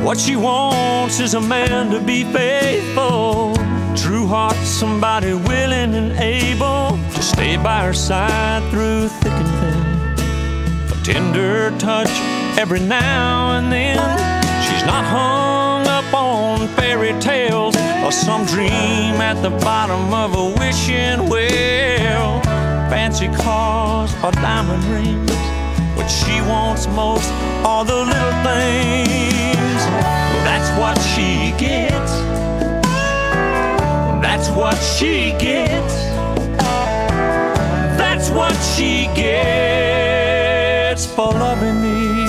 What she wants is a man to be faithful, true heart, somebody willing and able to stay by her side through thick and thin. A tender touch every now and then. She's not hung up on fairy tales or some dream at the bottom of a wishing well. Fancy cars or diamond rings. What she wants most are the little things. That's what she gets. That's what she gets. That's what she gets for loving me.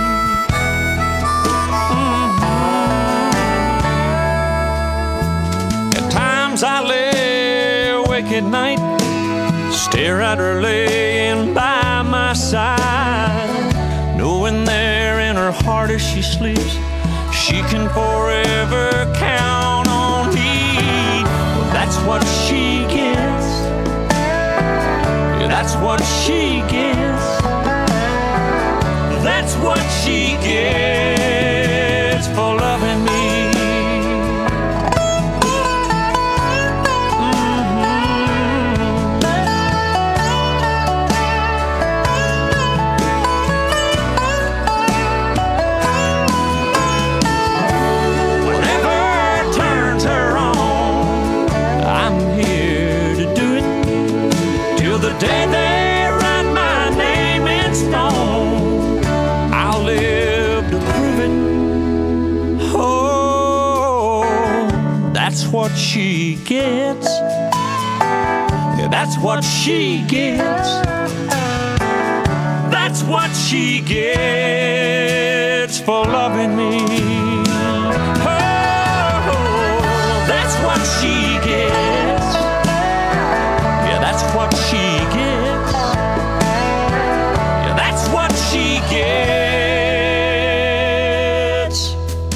At times I lay awake at night, stare at her laying by my side, knowing there in her heart as she sleeps, she can forever count on me. Well, that's what she gets. Yeah, that's what she gets. That's what she gets for loving me. Day they write my name in stone, I'll live to prove it. Oh, that's what she gets. Yeah, that's what she gets. That's what she gets for loving me. Oh, that's what she gets. Yeah, that's what she gets. Yeah, that's what she gets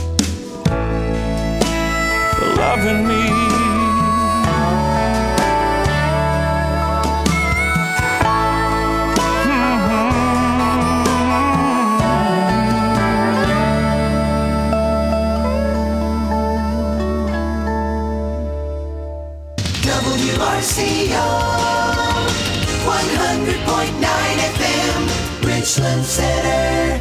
for loving me. WRCO 100.9 FM, Richland Center.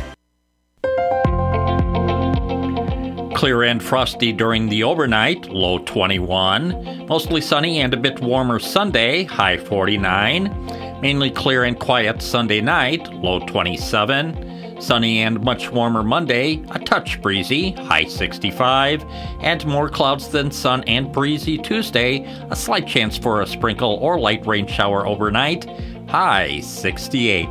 Clear and frosty during the overnight, low 21. Mostly sunny and a bit warmer Sunday, high 49. Mainly clear and quiet Sunday night, low 27. Sunny and much warmer Monday, a touch breezy, high 65, and more clouds than sun and breezy Tuesday, a slight chance for a sprinkle or light rain shower overnight, high 68.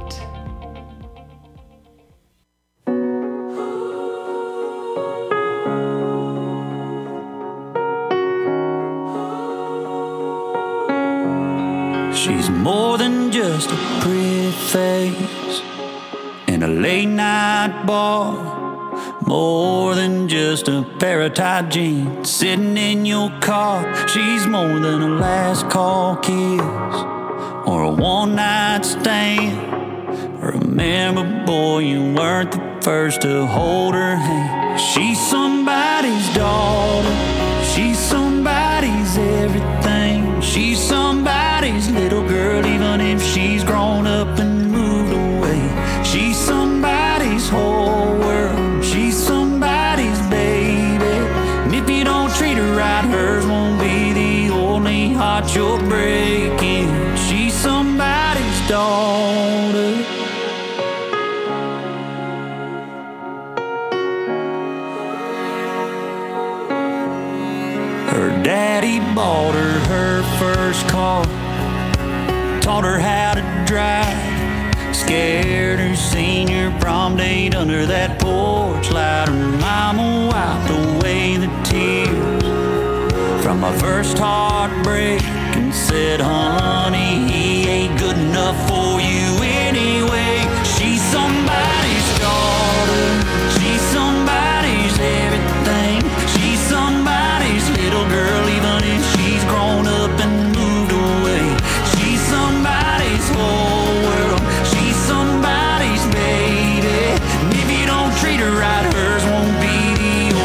She's more than just a pretty face in a late night bar, more than just a pair of tight jeans sitting in your car. She's more than a last call kiss or a one night stand. Remember, boy, you weren't the first to hold her hand. She's somebody's daughter, she's somebody's everything. She's somebody's little girl, even if she's grown up and moved away. She's somebody's whole world, she's somebody's baby. And if you don't treat her right, hers won't be the only heart you're breaking. She's somebody's daughter. Her daddy bought her first car, taught her how to drive, scared her senior prom date under that porch light. Her mama wiped away the tears from my first heartbreak and said, honey, he ain't good enough for you anyway. She's somebody's daughter, she's somebody's everything. She's somebody's little girl, even if she's grown up and moved away. She's somebody's whole world, she's somebody's baby. And if you don't treat her right, hers won't be the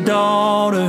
daughter.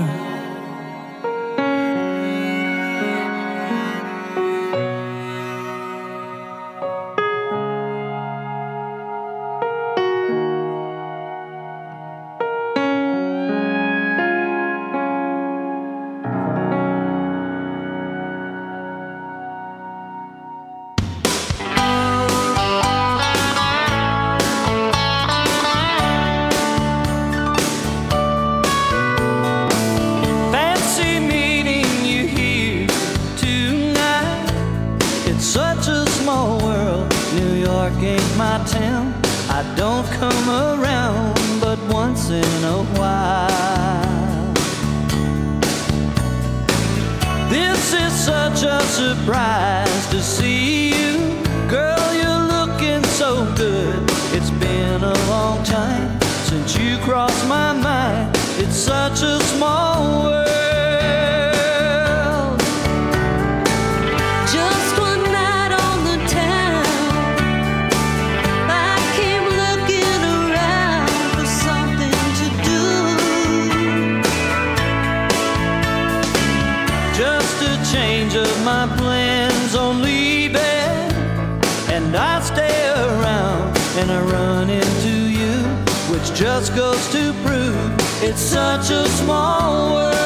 I don't come around but once in a while. This is such a surprise to see you. Girl, you're looking so good. It's been a long time since you crossed my mind. It's such a small world. Just one night on the town, I came looking around for something to do. Just a change of my plans on leaving, and I stay around and I run into you, which just goes to prove it's such a small world.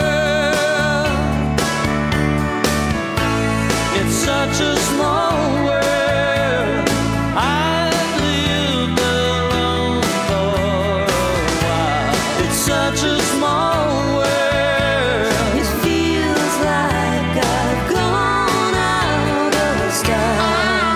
It's such a small world. I've lived alone for a while. It's such a small world. It feels like I've gone out of style.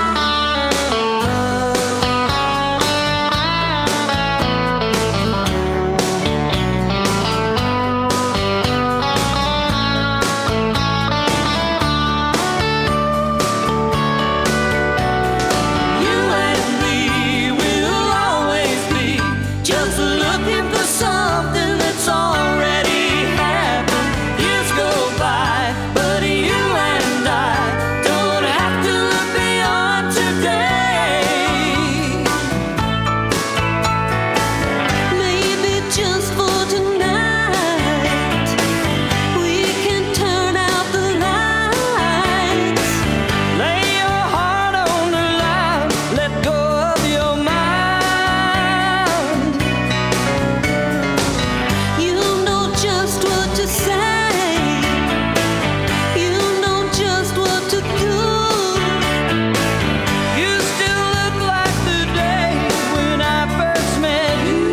You and me will always be just looking for something that's already happened. Years go by, but you and I don't have to look beyond today. Maybe just for tonight, we can turn out the lights. Lay your heart on the line, let go of your mind. You know just what to say. You know just what to do. You still look like the day when I first met you.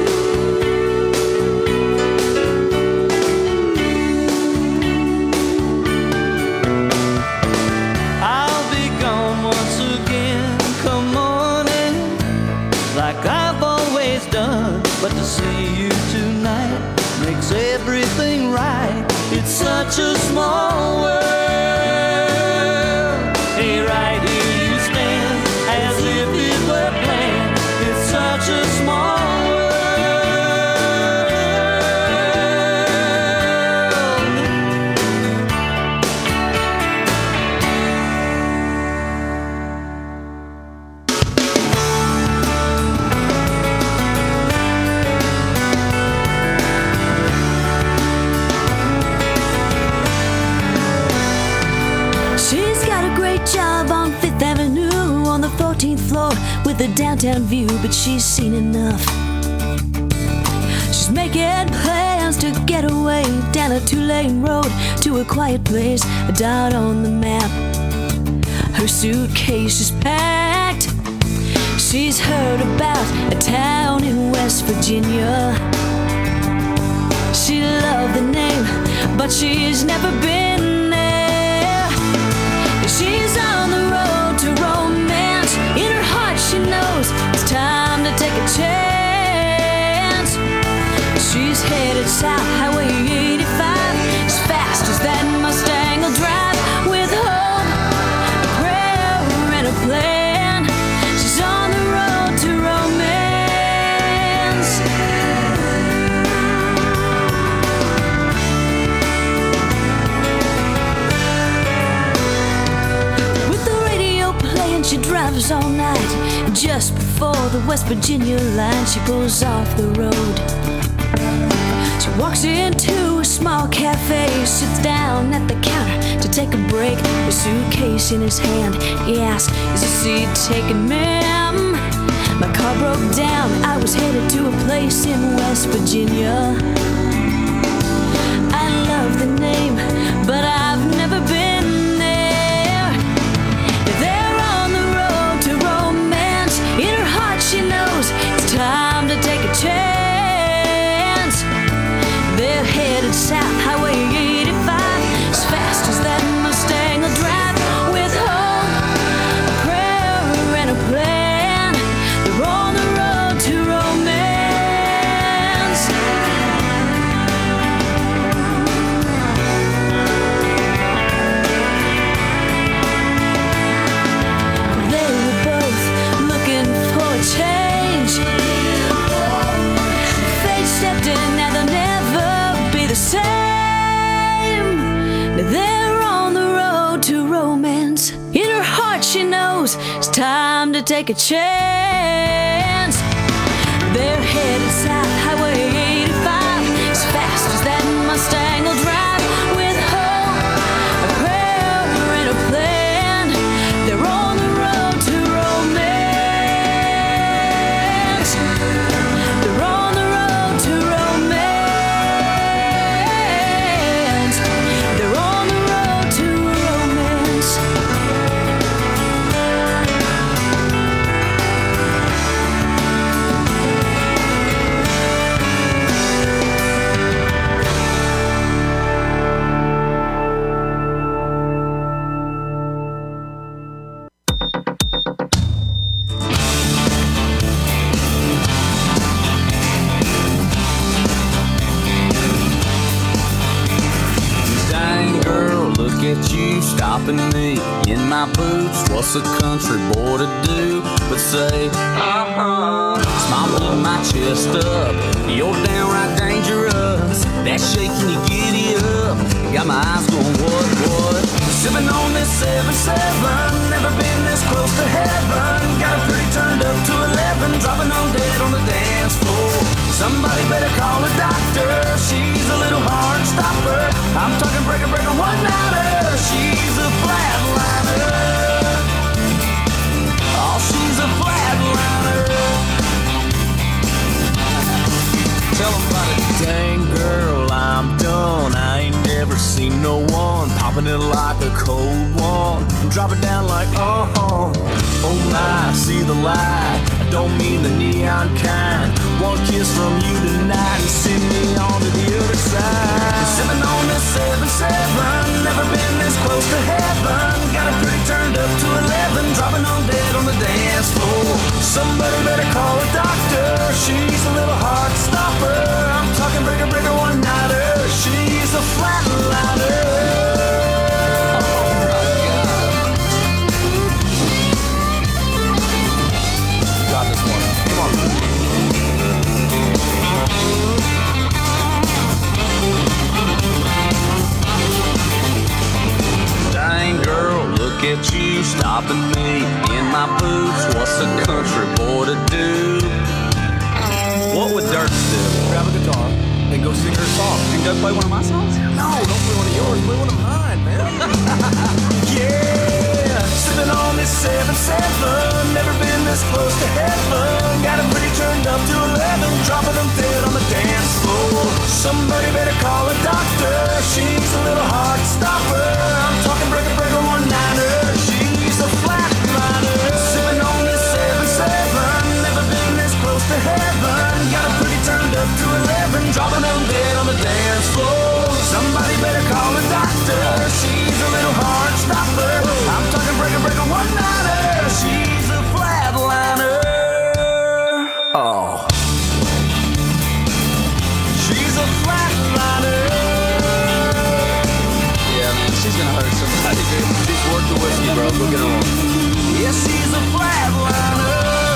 I'll be gone once again, come on in, like I've always done. But to see you tonight makes everything right. It's such a small world. Hey, right here you stand, as if it were planned. It's such a small world. She's got a great job on Fifth Avenue on the 14th floor with a downtown view, but she's seen enough. She's making plans to get away down a 2-lane road to a quiet place, a dot on the map. Her suitcase is packed. She's heard about a town in West Virginia. She loved the name, but she's never been there. She's on the road to romance. In her heart she knows it's time to take a chance. She's headed south, Highway 85, as fast as that Mustang will drive. With hope, a prayer, and a plan, she's on the road to romance. With the radio playing, she drives all night. Just before the West Virginia line, she pulls off the road. She walks into a small cafe, sits down at the counter to take a break. A suitcase in his hand, he asks, "Is the seat taken, ma'am?" My car broke down, I was headed to a place in West Virginia. I love the name, but I've never been there. They're on the road to romance. In her heart she knows it's time to take a chance. They're headed south, Highway 85, as fast as that Mustang will drive. With hope, a prayer and a plan, they're on the road to romance. They were both looking for a change. Fate stepped in, now they'll never be the same. Now they're on the road to romance. In her heart she knows it's time to take a chance. They're headed south, Highway 85, as fast as that Mustang will drive. With hope, a prayer and a plan, they're on the road to romance. They're on the road to romance. They're on the road to romance. Dang girl, look at you stopping me in my boots. What's a country boy to do but say, Smile, pull my chest up. You're downright dangerous. That shaking you giddy up. Got my eyes going, what? Sipping on this 7-7. Never been this close to heaven. Got a pretty turned up to 11. Dropping on dead on the dance floor. Somebody better call a doctor. She's a little hard stopper. I'm talking breaker, one-nighter. She's a flatliner. Oh, she's a flatliner. Tell 'em about it. Dang girl, I'm done. I ain't never seen no one popping it like a cold one. Drop it down like, oh my, see the light. I don't mean the neon kind. One kiss from you tonight and send me on to the other side. Sipping on this 7-7, never been this close to heaven. Got it pretty turned up to 11, dropping on dead on the dance floor. Somebody better call a doctor. She's a little heart stopper. I'm talking breaker, one-nighter. She's a flatliner. Got this one. Come on. Dang girl, look at you stopping me in my boots. What's a country boy to do? What would Dirk do? Grab a guitar and go sing her song. And go play one of my songs? No, don't play one of yours. Play one of mine, man. Yeah, sipping on this 7-7. Never been this close to heaven. Got 'em pretty turned up to 11. Dropping them dead on the dance floor. Somebody better call a doctor. She's a little heart stopper. I'm talking breaker, one-nighter. She's a flatliner. Sipping on this 7-7. Never been this close to heaven. Got 'em pretty turned up to 11. Dropping them dead on the dance floor. Somebody better call a doctor. She's a little heart stopper. I'm talking breaker, one-nighter. She's a flatliner. Oh. She's a flatliner. Yeah, man, she's gonna hurt somebody, dude. She's worth the whiskey, bro. Go get her on. Yeah, she's a flatliner.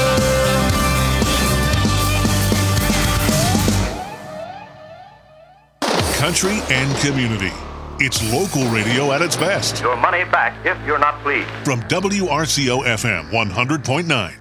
Country and community. It's local radio at its best. Your money back if you're not pleased. From WRCO FM 100.9.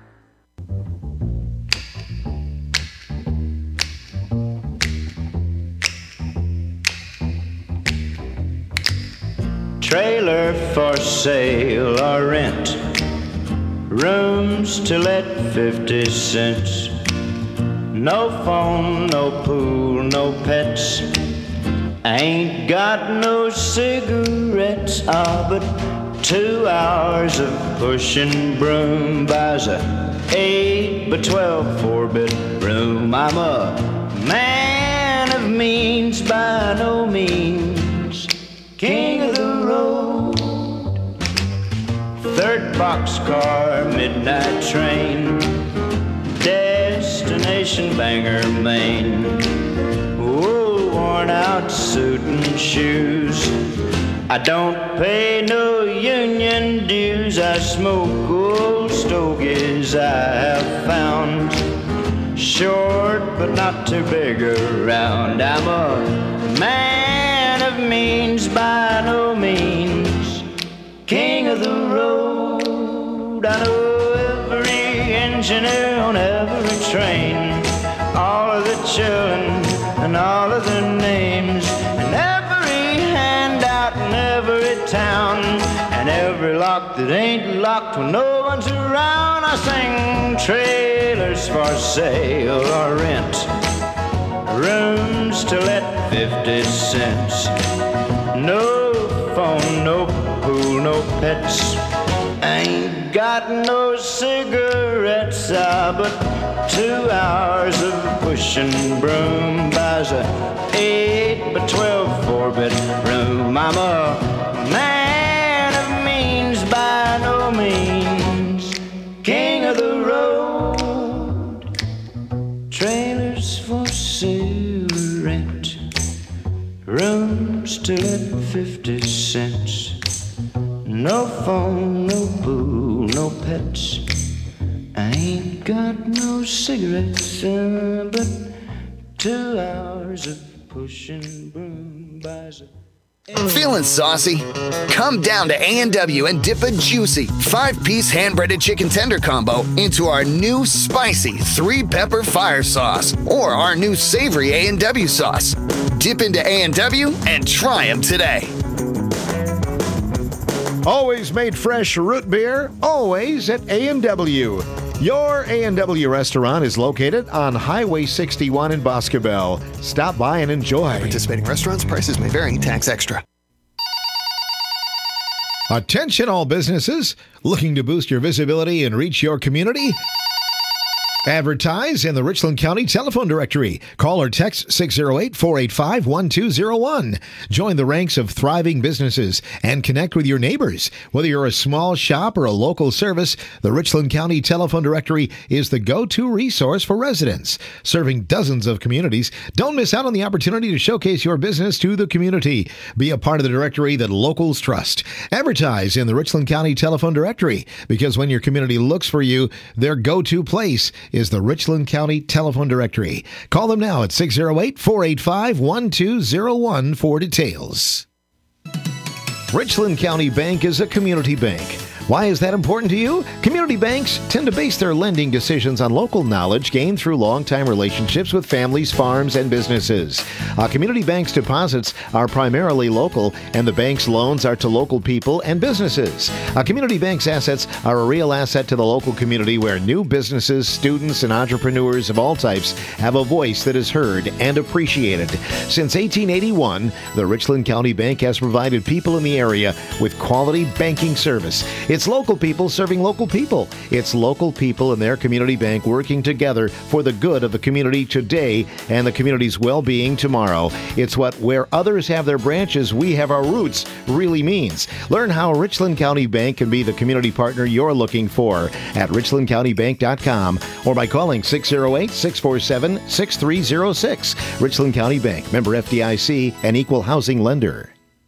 Trailer for sale or rent. Rooms to let 50 cents. No phone, no pool, no pets. Ain't got no cigarettes. But 2 hours of pushing broom buys a 8 by 12 4-bedroom. I'm a man of means by no means, king of the road. 3rd boxcar, midnight train, destination Bangor, Maine. Oh, worn out suit and shoes. I don't pay no union dues. I smoke old stogies I have found. Short but not too big around. I'm a man of means by no means, king of the road. I know every engineer on every train, all of the children and all of their names, and every handout in every town, and every lock that ain't locked when no one's around. I sing trailers for sale or rent, rooms to let 50 cents. No phone, no pool, no pets. Ain't got no cigarettes, but 2 hours of pushing broom buys a 8 by 12 4-bedroom. I'm a man of means by no means, king of the road. Trailers for sale or rent, rooms to let 50 cents. No phone, no pool, no pets. I ain't got no cigarettes, but 2 hours of pushing broom buys a... Feeling saucy? Come down to A&W and dip a juicy 5-piece hand-breaded chicken tender combo into our new spicy 3-pepper fire sauce or our new savory A&W sauce. Dip into A&W and try them today. Always made fresh root beer, always at A&W. Your A&W restaurant is located on Highway 61 in Boscobel. Stop by and enjoy. Participating restaurants, prices may vary, tax extra. Attention all businesses looking to boost your visibility and reach your community. Advertise in the Richland County telephone directory. Call or text 608-485-1201. Join the ranks of thriving businesses and connect with your neighbors. Whether you're a small shop or a local service, the Richland County telephone directory is the go-to resource for residents. Serving dozens of communities, don't miss out on the opportunity to showcase your business to the community. Be a part of the directory that locals trust. Advertise in the Richland County telephone directory, because when your community looks for you, their go-to place is the Richland County telephone directory. Call them now at 608-485-1201 for details. Richland County Bank is a community bank. Why is that important to you? Community banks tend to base their lending decisions on local knowledge gained through long-time relationships with families, farms, and businesses. A community bank's deposits are primarily local, and the bank's loans are to local people and businesses. A community bank's assets are a real asset to the local community, where new businesses, students, and entrepreneurs of all types have a voice that is heard and appreciated. Since 1881, the Richland County Bank has provided people in the area with quality banking service. It's local people serving local people. It's local people and their community bank working together for the good of the community today and the community's well-being tomorrow. It's what where others have their branches, we have our roots really means. Learn how Richland County Bank can be the community partner you're looking for at richlandcountybank.com or by calling 608-647-6306. Richland County Bank, member FDIC, and equal housing lender.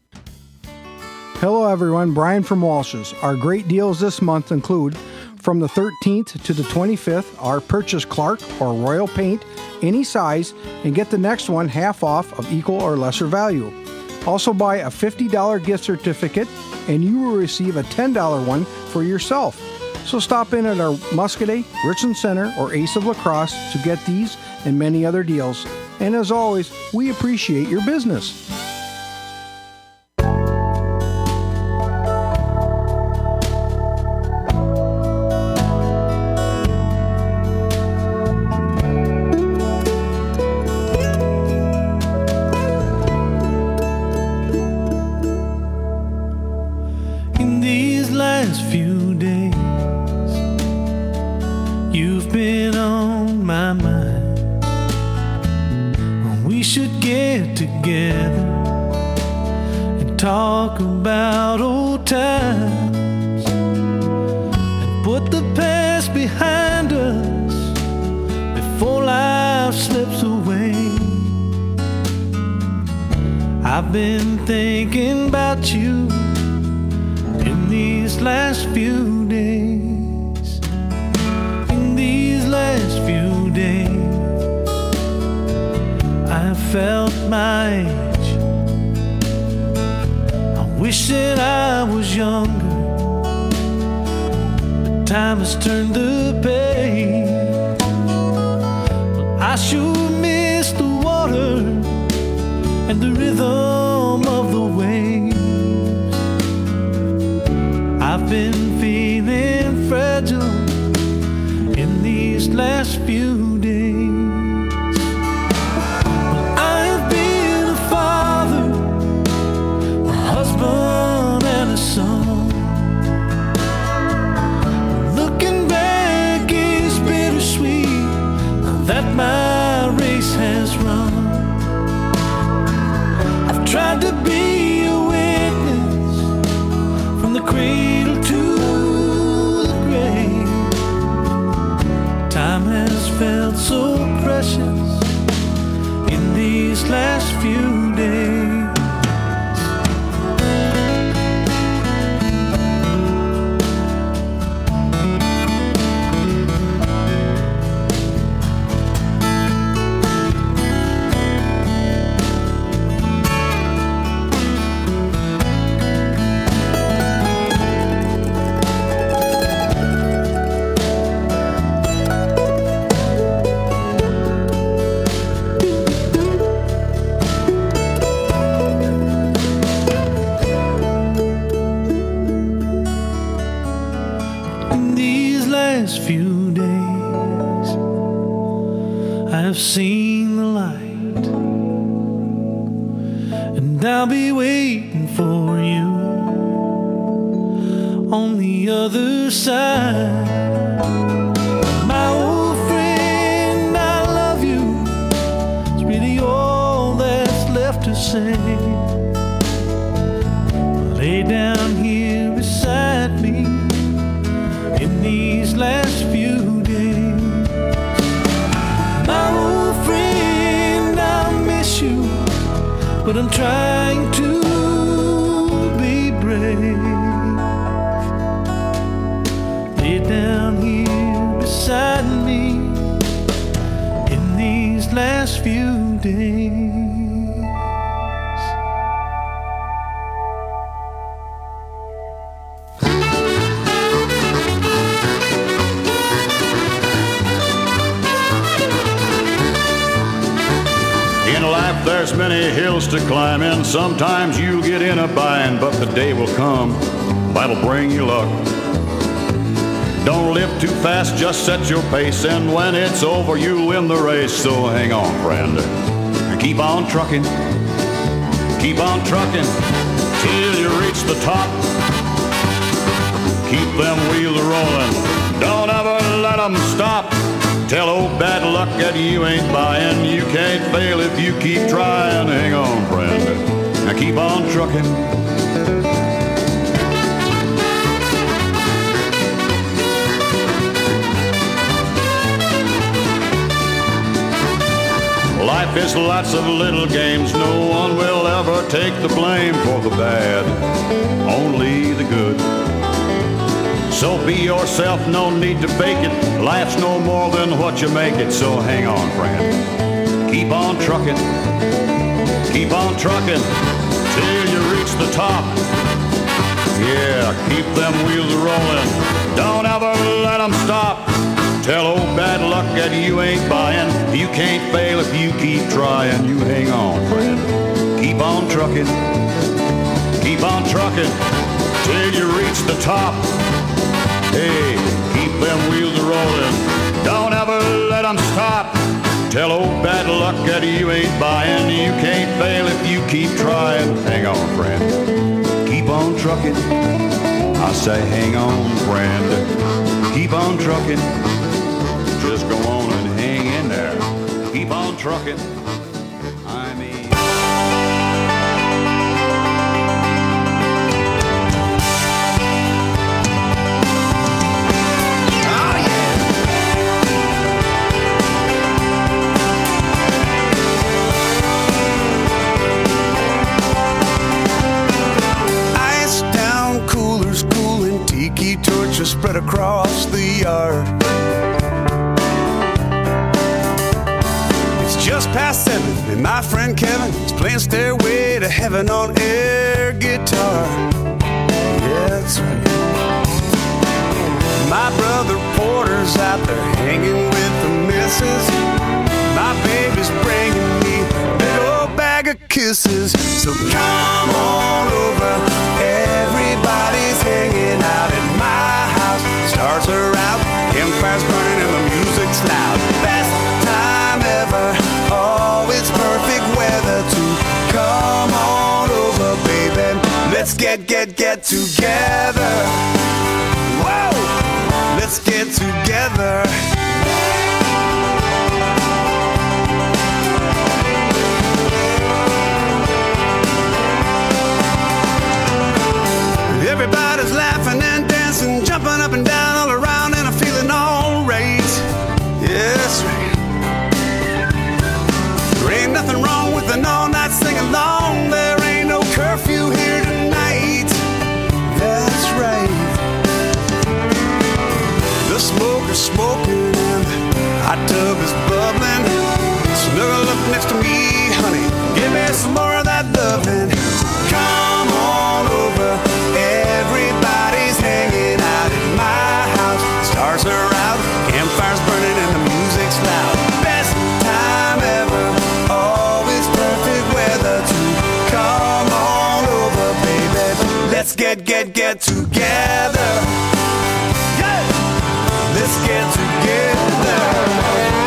Hello everyone, Brian from Walsh's. Our great deals this month include, from the 13th to the 25th, our purchase Clark or Royal paint, any size, and get the next one half off of equal or lesser value. Also buy a $50 gift certificate and you will receive a $10 one for yourself. So stop in at our Muscadet, Richland Center, or Ace of La Crosse to get these and many other deals. And as always, we appreciate your business. talk about old times and put the past behind us before life slips away. I've been thinking about you in these last few days. In these last few days, I have felt my age. I wish that I was younger, but time has turned the page. But I sure miss the water and the rhythm of the waves. I've been feeling fragile in these last few days. But I have been a father, a husband and a son. Looking back is bittersweet that my race has run. Tried to be a witness from the cradle to the grave. Time has felt so precious in these last few days. Few days I have seen the light, and I'll be waiting for you on the other side. My old friend, I love you. It's really all that's left to say. Lay down here beside me in these last few days. My old friend, I miss you, but I'm trying to be brave. Lay down here beside me in these last few days. There's many hills to climb, and sometimes you'll get in a bind, but the day will come that'll bring you luck. Don't live too fast, just set your pace, and when it's over you'll win the race. So hang on, friend, and keep on trucking till you reach the top. Keep them wheels rolling, don't ever let them stop. Tell old bad luck that you ain't buying. You can't fail if you keep trying. Hang on, friend, now keep on trucking. Life is lots of little games. No one will ever take the blame for the bad, only the good. So be yourself, no need to fake it. Life's no more than what you make it. So hang on, friend, keep on trucking till you reach the top. Yeah, keep them wheels rolling, don't ever let them stop. Tell old bad luck that you ain't buying. You can't fail if you keep trying. You hang on, friend, keep on trucking till you reach the top. Hey, keep them wheels rolling, don't ever let them stop. Tell old bad luck that you ain't buying. You can't fail if you keep trying. Hang on, friend, keep on trucking. I say hang on, friend, keep on trucking. Just go on and hang in there. Keep on trucking. I mean... spread across the yard. It's just past 7, and my friend Kevin is playing Stairway to Heaven on air guitar. Yeah, that's right. My brother Porter's out there hanging with the missus. My baby's bringing me a big old bag of kisses. So come on over, everybody's hanging out at my house. Stars are out, campfires burning, and the music's loud. Best time ever, oh, it's perfect weather to come on over, baby. Let's get together. Whoa, let's get together. Everybody's laughing and dancing, jumping up and down all around, and I'm feeling alright. Yes, right. There ain't nothing wrong with an all-night sing-along. There ain't no curfew here tonight. That's right. The smoke is smoking and the hot tub is bubbling. Snuggle up next to me, honey, give me some more of that loving. Come on over, everybody's hanging out at my house. Stars are out, campfires burning, and the music's loud. Best time ever, always perfect weather to come on over, baby. Let's get together. Yeah, let's get together.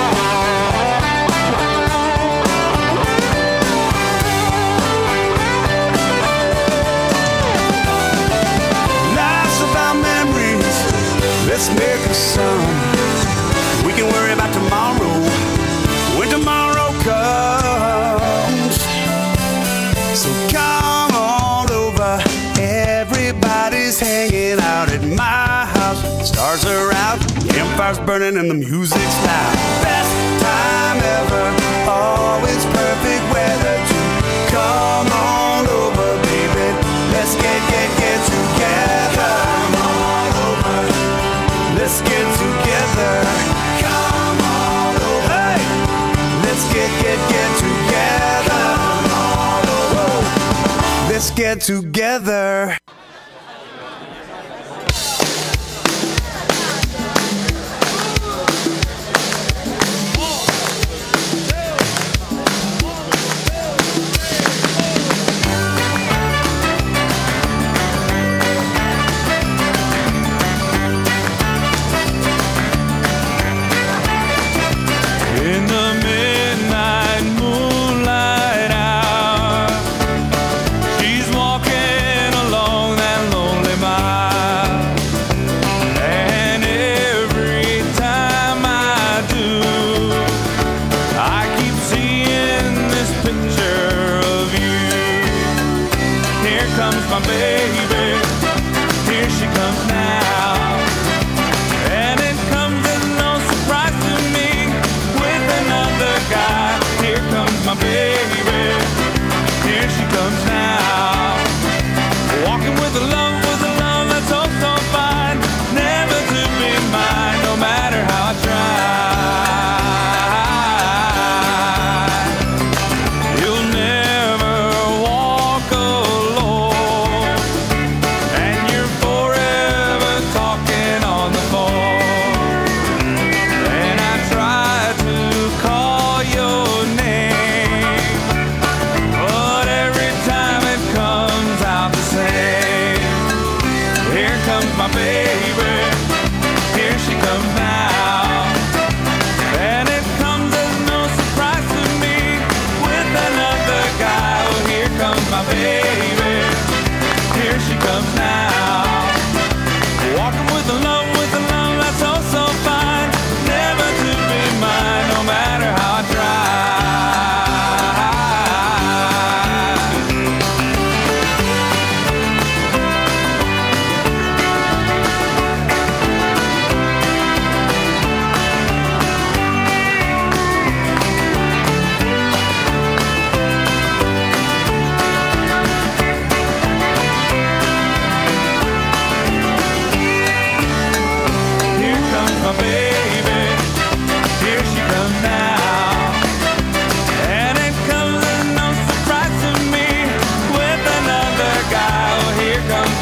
Let's make a song. We can worry about tomorrow when tomorrow comes. So come on over, everybody's hanging out at my house. Stars are out, campfires burning, and the music's loud. Best time ever, always perfect weather to come on over, baby. Let's get together. Let's get together. Come on over. Hey, let's get together. Whoa. Let's get together.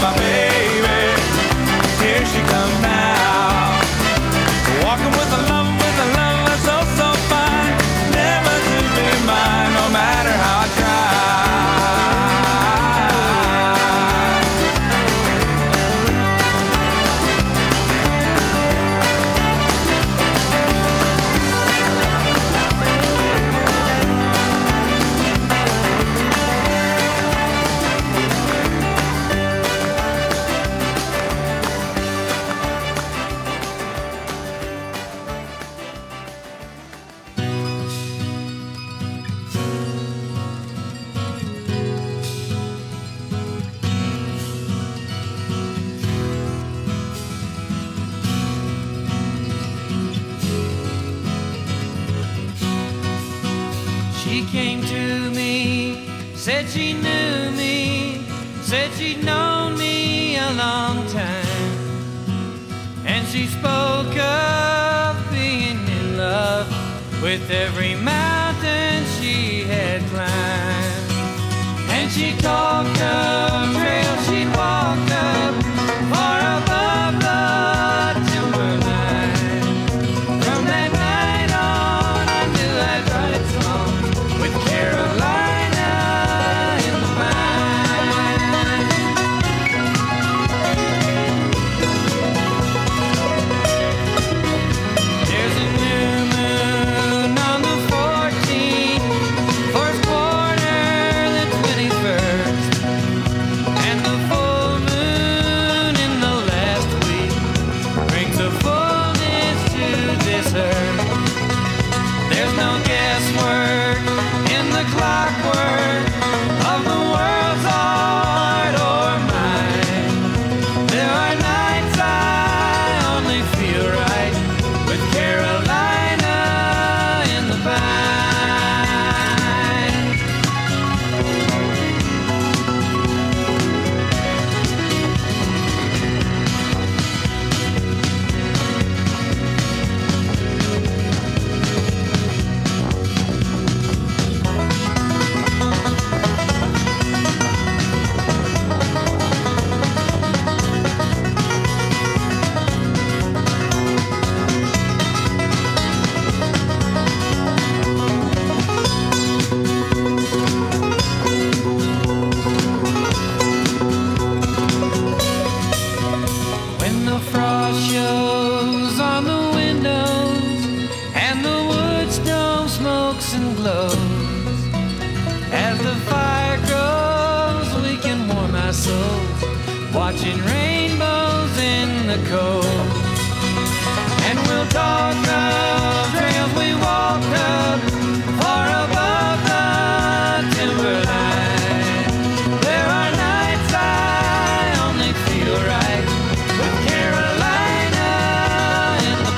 my baby. Here she comes now. Walking with a love that's so, so fine. Never to be mine, no matter how I try. She came to me, said she knew me, said she'd known me a long time. And she spoke of being in love with every mountain she had climbed. And she talked of trails she'd walked up far above the timberline. From that night on, I knew I'd write songs with Carolina in mind. There's a new moon on the 14th, first quarter the 21st, and the full moon in the last week brings a fullness to this earth. There's no guesswork in the clockwork of the world's art or mine. There are nights I only feel right with Carolina in the vine. When the frost shows on the windows and the wood stove smokes and glows, as the fire grows we can warm our souls, watching rainbows in the cold. And we'll talk of trails we walked up far above the timberline. There are nights I only feel right with Carolina in the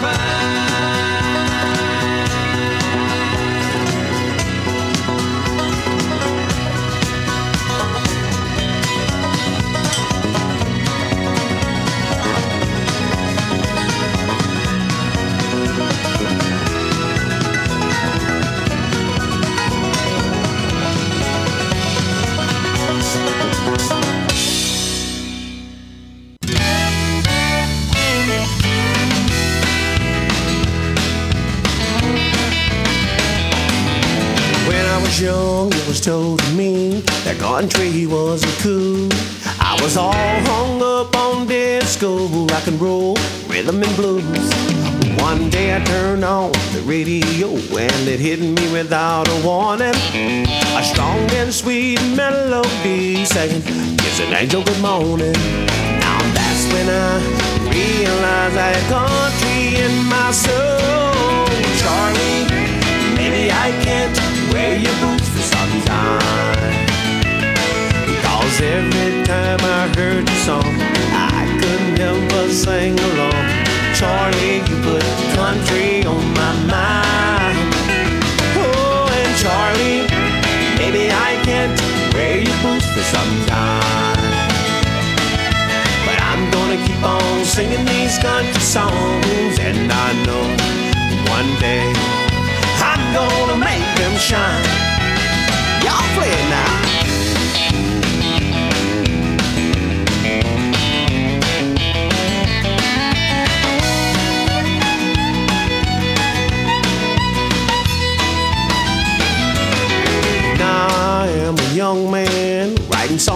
When I was young, it was told to me that country wasn't cool. I was all hung up on disco, rock and roll, rhythm and blues. One day I turned on the radio and it hit me without a warning. A strong and sweet melody saying, "It's an angel, good morning." Now that's when I realized I had country in my soul. Charlie, maybe I can't wear your boots for some time, because every time I heard your song I couldn't help but sing along. Charlie, you put country on my mind. Oh, and Charlie, maybe I can't wear your boots for some time, but I'm gonna keep on singing these country songs, and I know one day I'm gonna make them shine. Y'all play it now.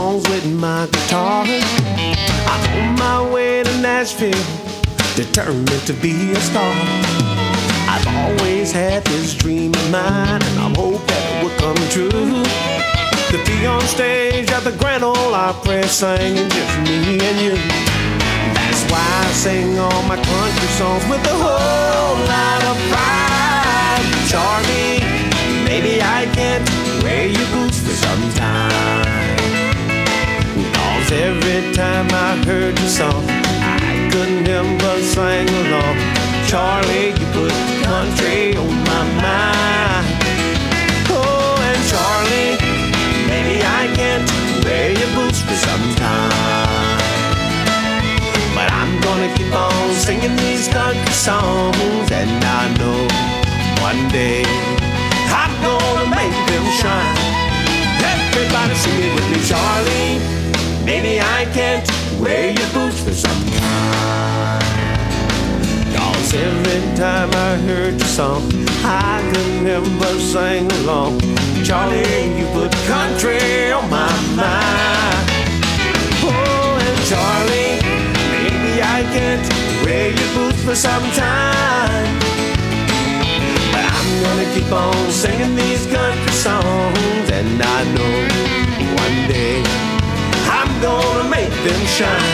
songs with my guitar. I'm on my way to Nashville, determined to be a star. I've always had this dream of mine, and I hope that it will come true. To be on stage at the Grand Ole Opry singing just me and you. That's why I sing all my country songs with a whole lot of pride. Charlie, maybe I can't wear your boots for some time. 'Cause every time I heard your song, I couldn't help but sing along. Charlie, you put country on my mind. Oh, and Charlie, maybe I can't wear your boots for some time. But I'm gonna keep on singing these country songs, and I know one day I'm gonna make them shine. Everybody sing it with me, Charlie. Maybe I can't wear your boots for some time. 'Cause every time I heard your song, I couldn't help but sing along. Charlie, you put country on my mind. Oh, and Charlie, maybe I can't wear your boots for some time. But I'm gonna keep on singing these country songs, and I know one day I'm gonna make them shine.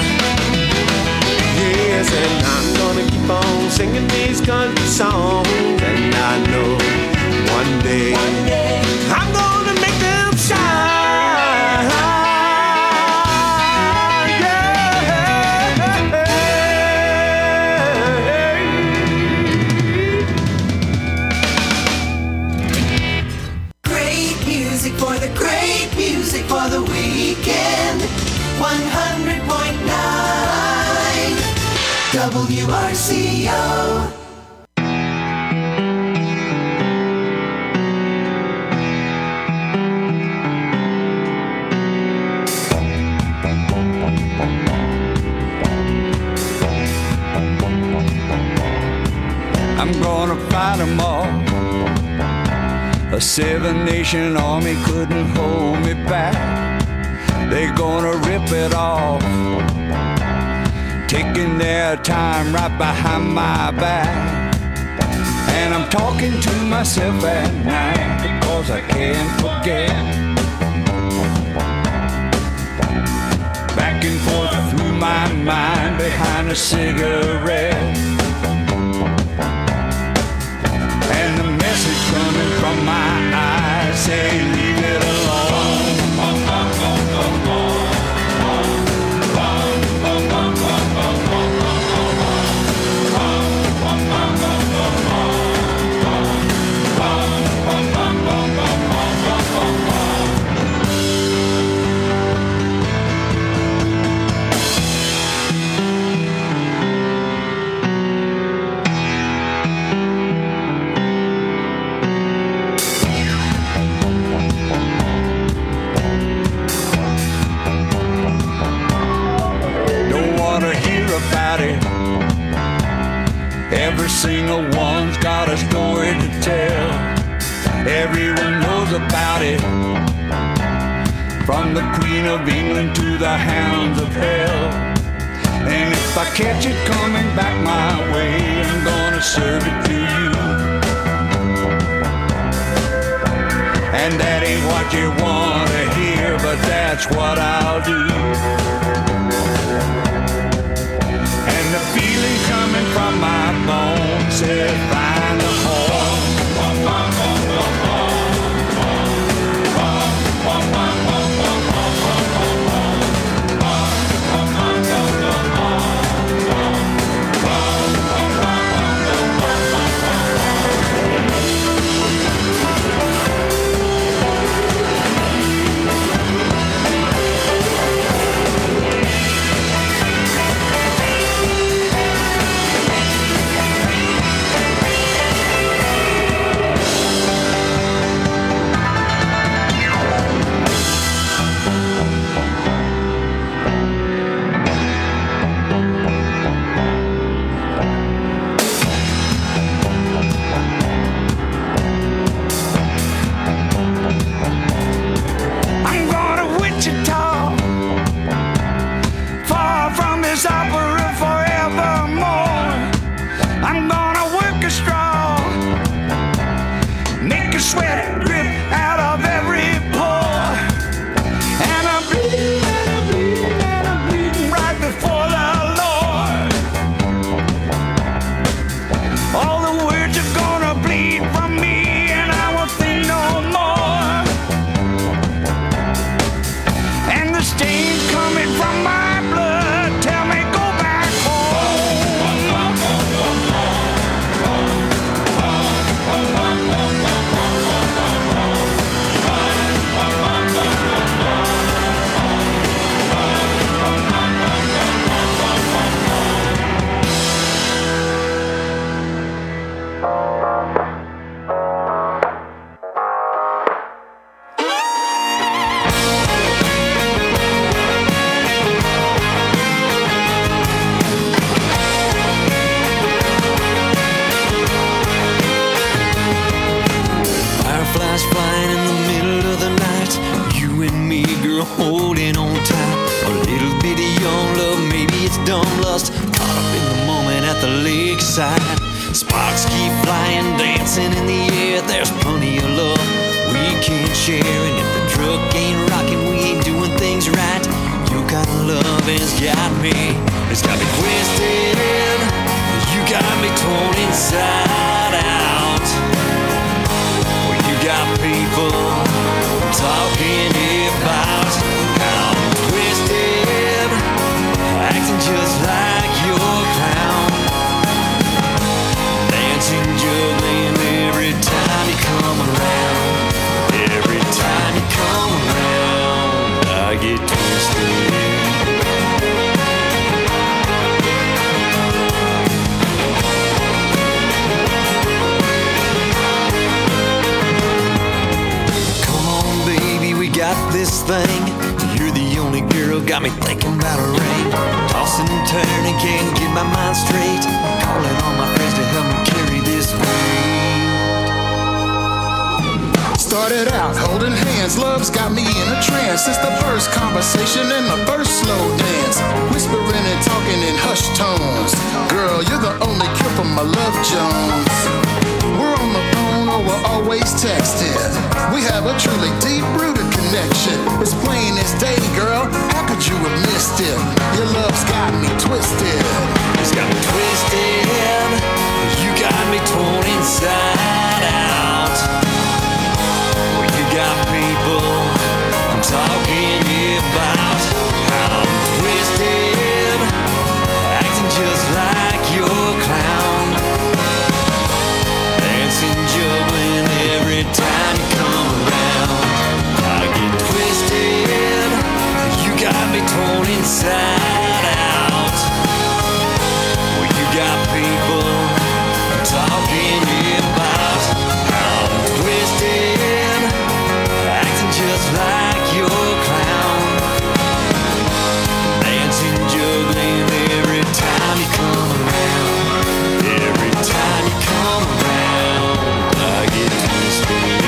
Yes, and I'm gonna keep on singing these country songs, and I know one day I'm gonna make them shine. Great music for the great music for the weekend. 100.9 WRCO. I'm gonna fight them all. A 7-nation army couldn't hold me back. They're gonna rip it off, taking their time right behind my back. And I'm talking to myself at night because I can't forget. Back and forth through my mind behind a cigarette. And the message coming from my eyes say, leave it alone. Every single one's got a story to tell. Everyone knows about it, from the Queen of England to the hounds of hell. And if I catch it coming back my way, I'm gonna serve it to you. And that ain't what you wanna hear, but that's what I'll do. And the feeling coming from my bones said, find the horn. stains coming from my blood tell me go back Fireflies flying in the middle of the night. You and me, girl, holding on tight. A little bit of young love, maybe it's dumb lust. Caught up in the moment at the lakeside. Sparks keep flying, dancing in the air. There's plenty of love we can't share. And if the truck ain't rocking, we ain't doing things right. Your kind of love has got me. It's got me twisted. You got me torn inside out. Well, you got people talking about how I'm twisted, acting just like your clown. Dancing, juggling every time you come around. Every time you come around, I get twisted. Got this thing. You're the only girl, got me thinking about a ring. Tossing and turning, can't get my mind straight. Calling on my friends to help me carry this weight. Started out holding hands, love's got me in a trance. It's the first conversation and the first slow dance. Whispering and talking in hushed tones. Girl, you're the only cure for my love Jones. We're on the phone or we're always texting. We have a truly deep-rooted connection. It's plain as day, girl. How could you have missed it? Your love's got me twisted. It's got me twisted. You got me torn inside out. Well, you got people talking about how I'm twisted, acting just like your clown. Dancing, juggling every time you come around. I get twisted. You got me torn inside out. Well, you got people talking about how I'm twisted, acting just like your clown. Dancing, juggling every time you come around. Every time you come around, I get twisted.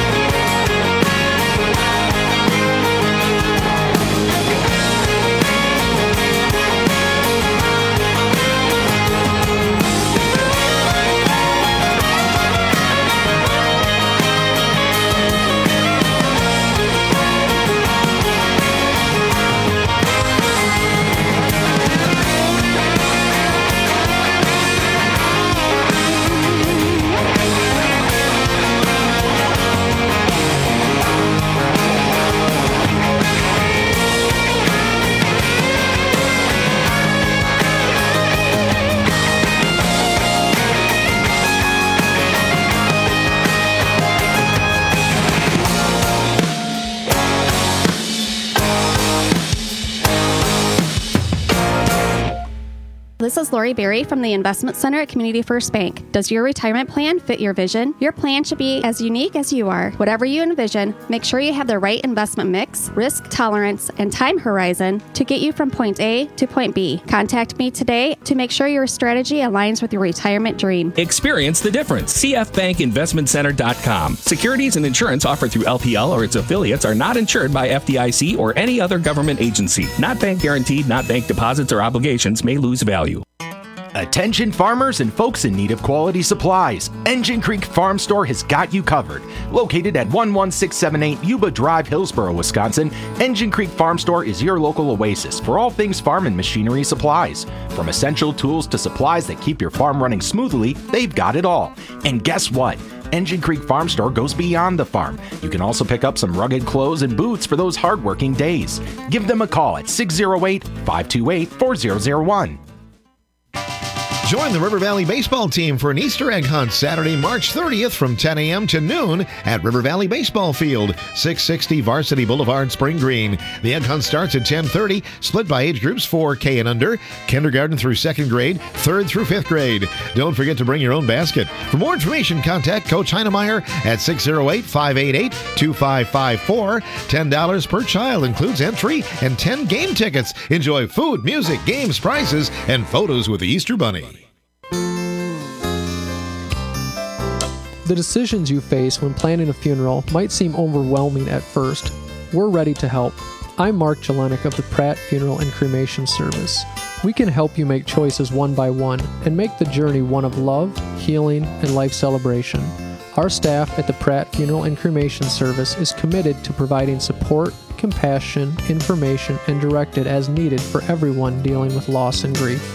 This is Lori Berry from the Investment Center at Community First Bank. Does your retirement plan fit your vision? Your plan should be as unique as you are. Whatever you envision, make sure you have the right investment mix, risk tolerance, and time horizon to get you from point A to point B. Contact me today to make sure your strategy aligns with your retirement dream. Experience the difference. CFBankInvestmentCenter.com. Securities and insurance offered through LPL or its affiliates are not insured by FDIC or any other government agency. Not bank guaranteed, not bank deposits or obligations may lose value. Attention farmers and folks in need of quality supplies. Engine Creek Farm Store has got you covered. Located at 11678 Yuba Drive, Hillsboro, Wisconsin, Engine Creek Farm Store is your local oasis for all things farm and machinery supplies. From essential tools to supplies that keep your farm running smoothly, they've got it all. And guess what? Engine Creek Farm Store goes beyond the farm. You can also pick up some rugged clothes and boots for those hard-working days. Give them a call at 608-528-4001. Join the River Valley baseball team for an Easter egg hunt Saturday, March 30th from 10 a.m. to noon at River Valley Baseball Field, 660 Varsity Boulevard, Spring Green. The egg hunt starts at 10:30, split by age groups 4K and under, kindergarten through 2nd grade, 3rd through 5th grade. Don't forget to bring your own basket. For more information, contact Coach Heinemeyer at 608-588-2554. $10 per child includes entry and 10 game tickets. Enjoy food, music, games, prizes, and photos with the Easter Bunny. The decisions you face when planning a funeral might seem overwhelming at first. We're ready to help. I'm Mark Jelenik of the Pratt Funeral and Cremation Service. We can help you make choices one by one and make the journey one of love, healing, and life celebration. Our staff at the Pratt Funeral and Cremation Service is committed to providing support, compassion, information, and directed as needed for everyone dealing with loss and grief.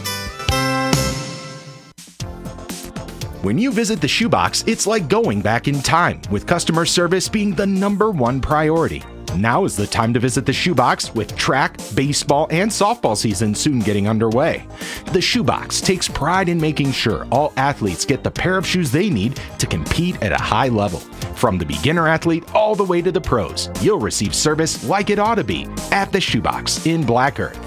When you visit the Shoebox, it's like going back in time, with customer service being the #1 priority. Now is the time to visit the Shoebox, with track, baseball, and softball season soon getting underway. The Shoebox takes pride in making sure all athletes get the pair of shoes they need to compete at a high level. From the beginner athlete all the way to the pros, you'll receive service like it ought to be at the Shoebox in Black Earth.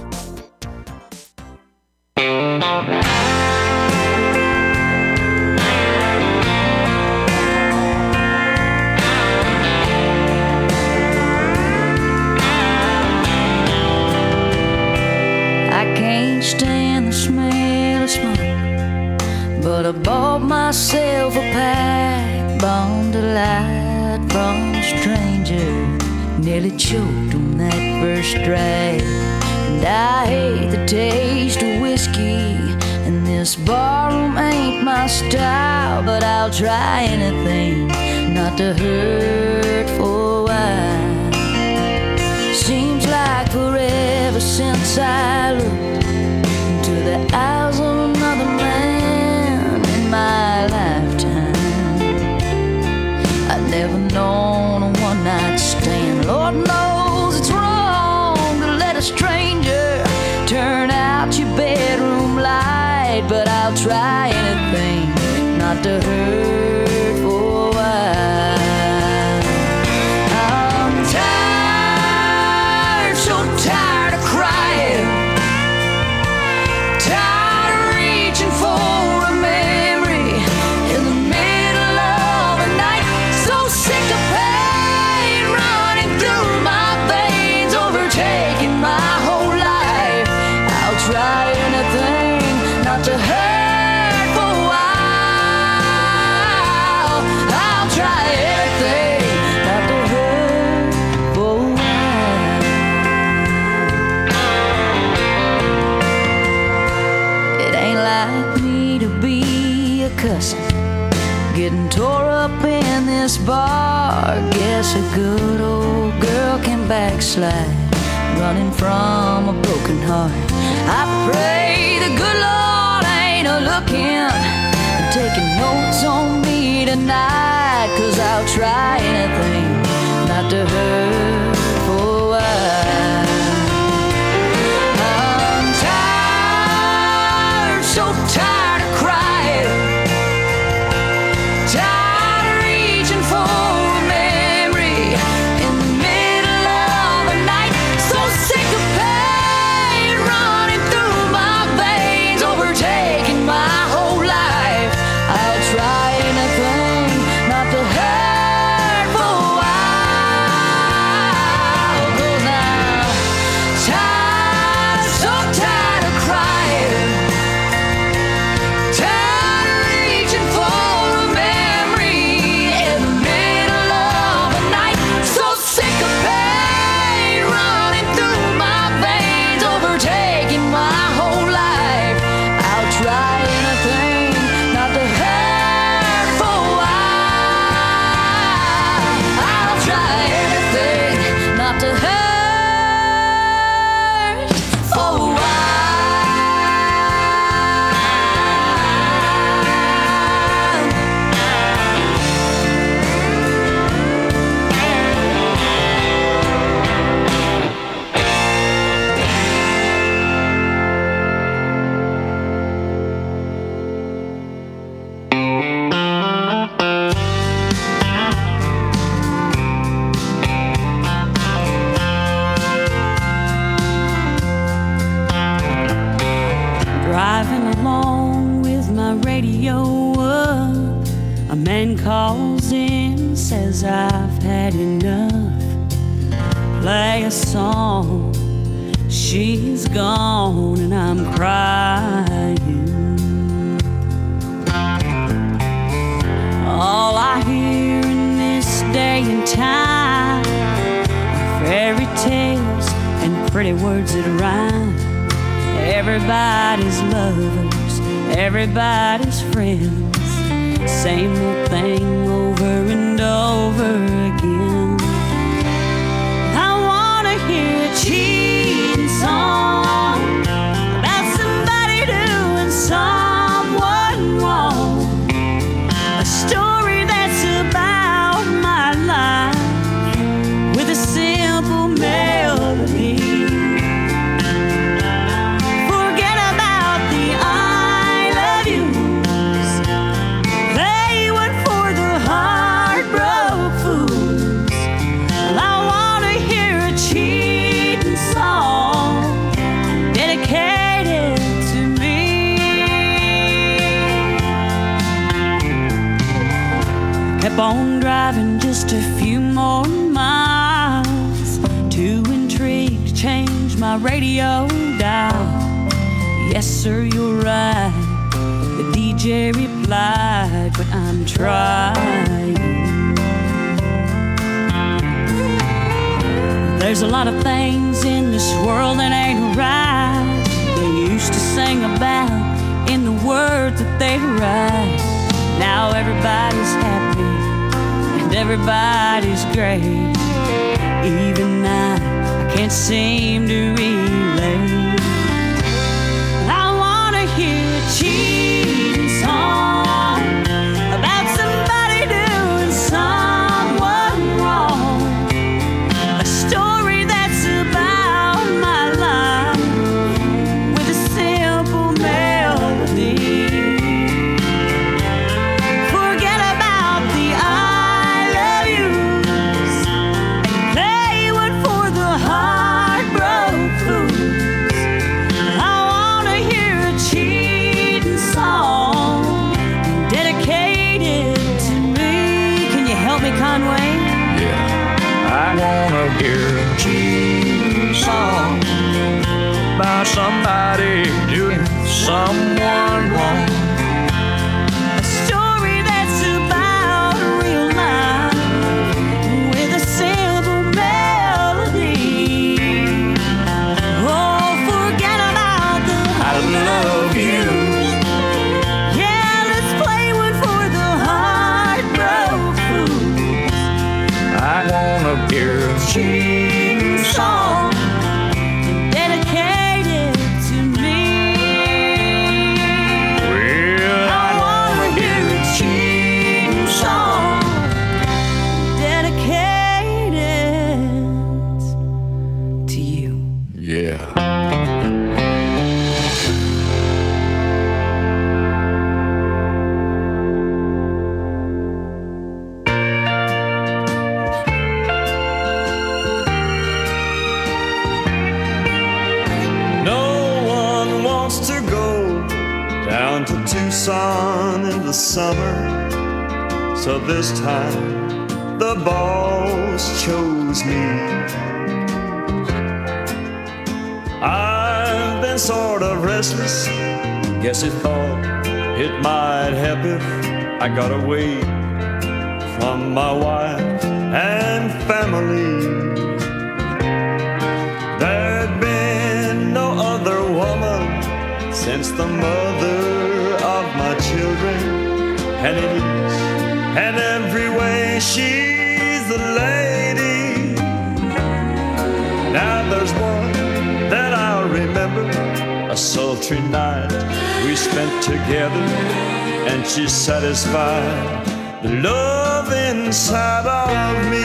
Stand the smell of smoke, but I bought myself a pack, bombed a light from a stranger, nearly choked on that first drag. And I hate the taste of whiskey, and this barroom ain't my style, but I'll try anything not to hurt for a while. Seems like forever since I looked the eyes of another man in my lifetime. I've never known a one-night stand. Lord knows it's wrong to let a stranger turn out your bedroom light, but I'll try anything not to hurt for a while. I'm tired, so tired of crying, tired of reaching for a memory in the middle of the night. So sick of pain running through my veins, overtaking my whole life. I'll try anything not to hurt for a while. I'll try anything not to hurt for a while. It ain't like me to be a cussin', getting tore up in this bar. Guess a good old girl can backslide, running from a broken heart. I pray the good Lord ain't a-looking and taking notes on me tonight, 'cause I'll try anything not to hurt for a while. I'm tired, so tired of crying, tired of reaching for a memory in the middle of the night. So sick of pain running through my veins, overtaking my whole life. I'll try anything not to hurt for a while. radio up. A man calls in, says I've had enough. Play a song, she's gone and I'm crying. All I hear in this day and time are fairy tales and pretty words that rhyme. Everybody's lovers, everybody's friends. Same old thing over and over again. I wanna hear a cheating song about somebody doing someone wrong. A story that's about my life with a simple melody. Forget about the I love yous. Play one for the heartbroken fools. Well, I wanna hear a cheating song dedicated to me. Kept on driving just a few more miles, too intrigued to change my radio dial. Yes, sir, you're right, the DJ replied, but I'm trying. There's a lot of things in this world that ain't right. They used to sing about in the words that they write. Now everybody's happy and everybody's great. Even I can't seem to relate. I wanna hear a cheating song about somebody doing someone wrong. A story that's about my life with a simple melody. Forget about the I love yous and play one for the heartbroken fools. I wanna hear a cheating song dedicated to me. Can you help me, Conway? I wanna hear a cheating song about somebody doing someone wrong. A story that's about real life with a simple melody. Oh, forget about the I love you. Yeah, let's play one for the heartbroken fools. I wanna hear a cheating Song dedicated to me. Well, I wanna hear a cheating song dedicated to you. yeah. No one wants to go down to Tucson in the summer. So this time the boss chose me. I've been sort of restless. Guess he thought it might help if I got away from my wife and family. There'd been no other woman since the mother of my children, and in each and every way she's the lady. Now there's one that I'll remember, a sultry night we spent together, and she satisfied the love inside of me.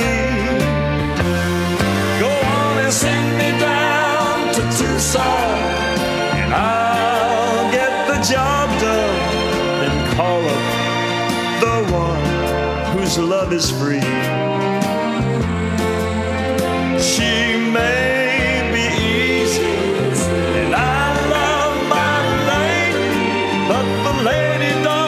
Go on and send me down to Tucson, and I'll get the job done. Then call up the one whose love is free. She may be easy, and I love my lady, but the lady don't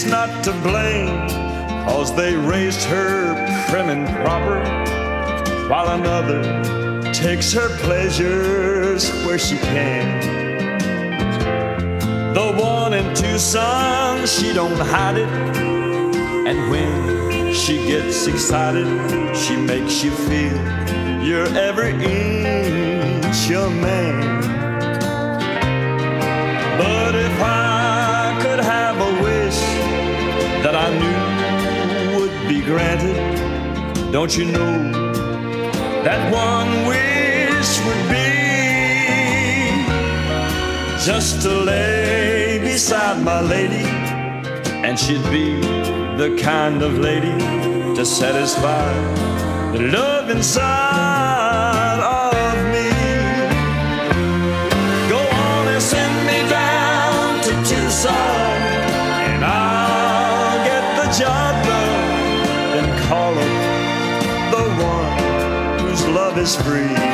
she's not to blame, 'cause they raised her prim and proper, while another takes her pleasures where she can. The one in Tucson, she don't hide it, and when she gets excited, she makes you feel you're every inch a man. But if I could have a wish that I knew would be granted, don't you know that one wish would be just to lay beside my lady, and she'd be the kind of lady to satisfy the love inside of me. Go on and send me down to Tucson, and I'll get the job done, then call up the one whose love is free.